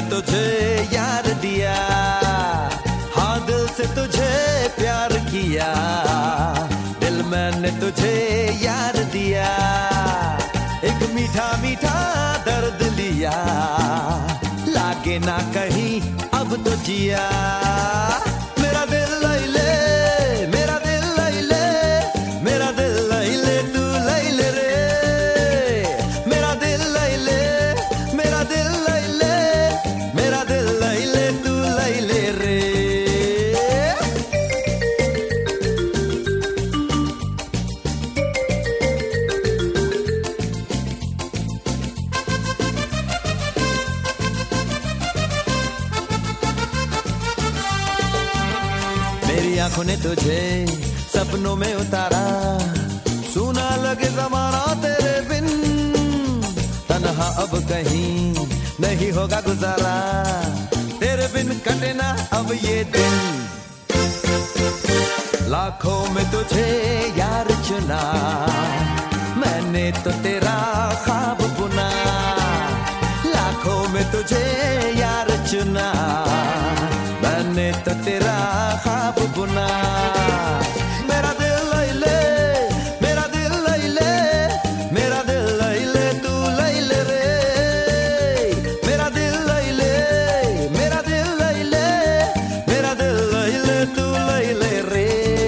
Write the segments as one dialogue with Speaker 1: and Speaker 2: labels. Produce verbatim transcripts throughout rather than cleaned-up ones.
Speaker 1: तुझे यार दिया, हाँ दिल से तुझे प्यार किया, दिल मैंने तुझे यार दिया, एक मीठा मीठा दर्द लिया, लागे ना कहीं अब तो जिया। मेरा दिल लई ले, मेरा दिल लई ले, मेरा दिल लई ले, तू लई ले रे, मेरा दिल लई ले, मेरा दिल लई ले, मेरा दिल लई ले, तू लई ले रे। मेरी आंखों ने तुझे सपनों में उतारा, सुना लगे ज़माना तेरे बिन, तन्हा अब कहीं नहीं होगा गुजारा, तेरे बिन कटे ना अब ये दिन। लाखों में तुझे यार चुना, मैंने तो तेरा ख्वाब बुना, लाखों में तुझे यार चुना, मैंने तो तेरा ख्वाब बुना। मेरा दिल लई ले, मेरा दिल लई ले, मेरा दिल लई ले, तू लई ले रे, मेरा दिल लई ले, मेरा दिल लई ले, मेरा दिल लई ले, तू लई ले रे।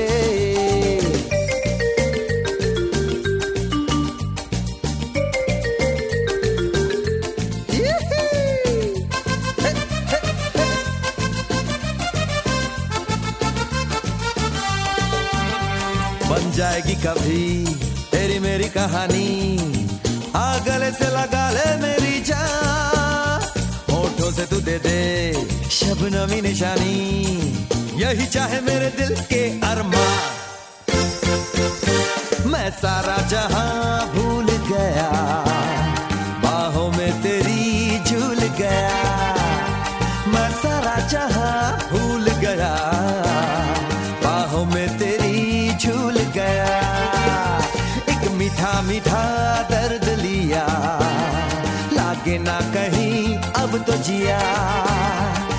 Speaker 1: बन जाएगी कभी तेरी मेरी कहानी, आ गले से लगा ले मेरी जान, होठों से तू दे दे शबनमी निशानी, यही चाहे मेरे दिल के अरमान। मैं सारा जहां भूल गया, बाहों में तेरी झूल गया, मैं सारा जहां भूल गया, बाहों में तेरी झूल गया, एक मीठा मीठा दर्द लिया, लागे ना कहीं अब तो जिया।